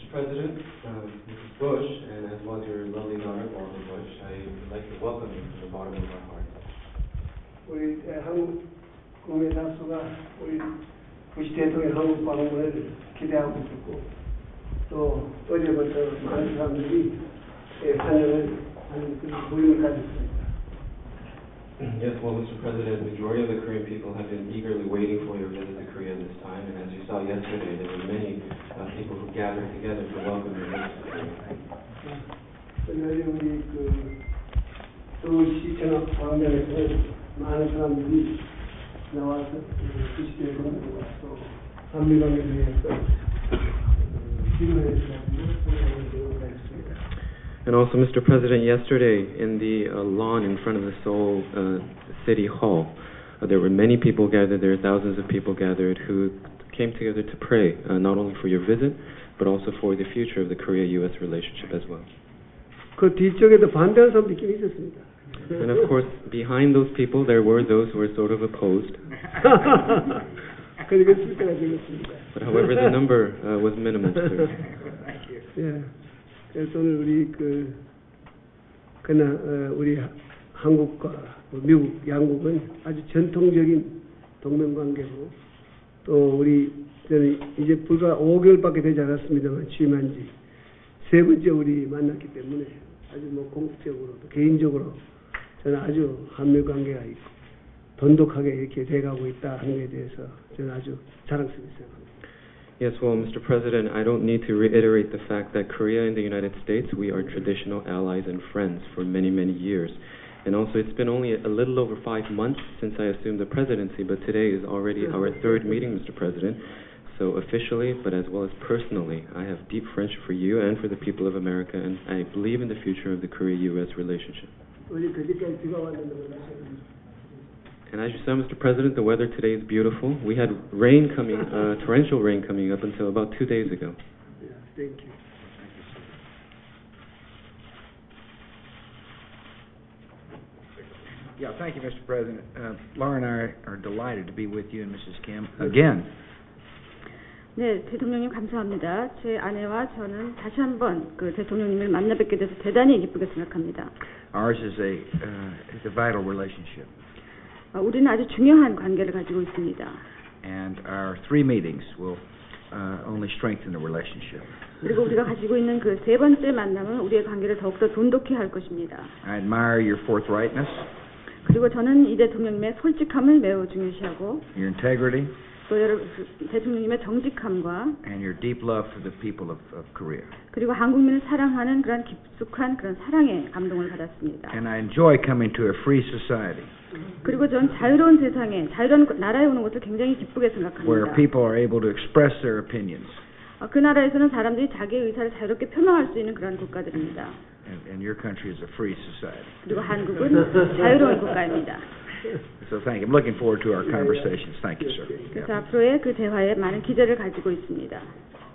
Mr. President, Mrs. Bush, and as well as your lovely daughter, Barbara Bush, I would like to welcome you from the bottom of our hearts. 우리 한국 국민 다수가 우리 부시 대통령 한국 방문을 기대하고 있었고 또 어제부터 많은 사람들이 환영을 하는 그런 모임을 가졌습니다. Yes, well, Mr. President, the majority of the Korean people have been eagerly waiting for your visit to Korea this time, and as you saw yesterday, there were many people who gathered together to welcome your visit to Korea. 그날에 우리 서울시청 광장에서 많은 사람들이 나와서 부시 대통령과 또 한미관계에 대해서 질문해 주셔서 소개를 드렸습니다. And also, Mr. President, yesterday in the lawn in front of the Seoul City Hall, there were many people gathered there, thousands of people gathered who came together to pray, not only for your visit, but also for the future of the Korea-U.S. relationship as well. 그 뒤쪽에도 반대하는 사람도 있긴 있었습니다. And of course, behind those people, there were those who were sort of opposed. 그러니까 숫자가 적었습니다. But however, the number was minimal. 예. 그래서 오늘 우리 우리 한국과 미국 양국은 아주 전통적인 동맹 관계고 또 우리 저는 이제 불과 5개월밖에 되지 않았습니다만 취임한 지 세 번째 우리 만났기 때문에 아주 공식적으로 또 개인적으로 저는 아주 한미 관계가 있고 돈독하게 이렇게 돼가고 있다 하는 것에 대해서 저는 아주 자랑스럽게 생각합니다. Yes, well, Mr. President, I don't need to reiterate the fact that Korea and the United States, we are traditional allies and friends for many, many years. And also, it's been only a little over 5 months since I assumed the presidency, but today is already our third meeting, Mr. President. So officially, but as well as personally, I have deep friendship for you and for the people of America, and I believe in the future of the Korea-U.S. relationship. And as you saw, Mr. President, the weather today is beautiful. We had rain coming, torrential rain coming up until about 2 days ago. Yeah, thank you. Yeah, thank you, Mr. President. Laura and I are delighted to be with you and Mrs. Kim again. 네, 대통령님 감사합니다. 제 아내와 저는 다시 한번 그 대통령님을 만나 뵙게 돼서 대단히 기쁘게 생각합니다. Ours is a vital relationship. 우리는 아주 중요한 관계를 가지고 있습니다. And our 3 meetings will only strengthen the relationship. 그리고 우리가 가지고 있는 그 세 번째 만남은 우리의 관계를 더욱더 돈독히 할 것입니다. I admire your forthrightness. 그리고 저는 이 대통령님의 솔직함을 매우 중요시하고 your integrity. 또 대통령님의 정직함과 and your deep love for the people of Korea. 그리고 한국민을 사랑하는 그런 깊숙한 그런 사랑에 감동을 받았습니다. And I enjoy coming to a free society. 그리고 전 자유로운 세상에, 자유로운 나라에 오는 것을 굉장히 기쁘게 생각합니다. Where people are able to express their opinions. 그 나라에서는 사람들이 자기의 의사를 자유롭게 표명할 수 있는 그런 국가들입니다. And your country is a free society. 그리고 한국은 자유로운 국가입니다. So thank you. I'm looking forward to our conversations. Thank you, sir. 그래서 앞으로의 그 대화에 많은 기대를 가지고 있습니다.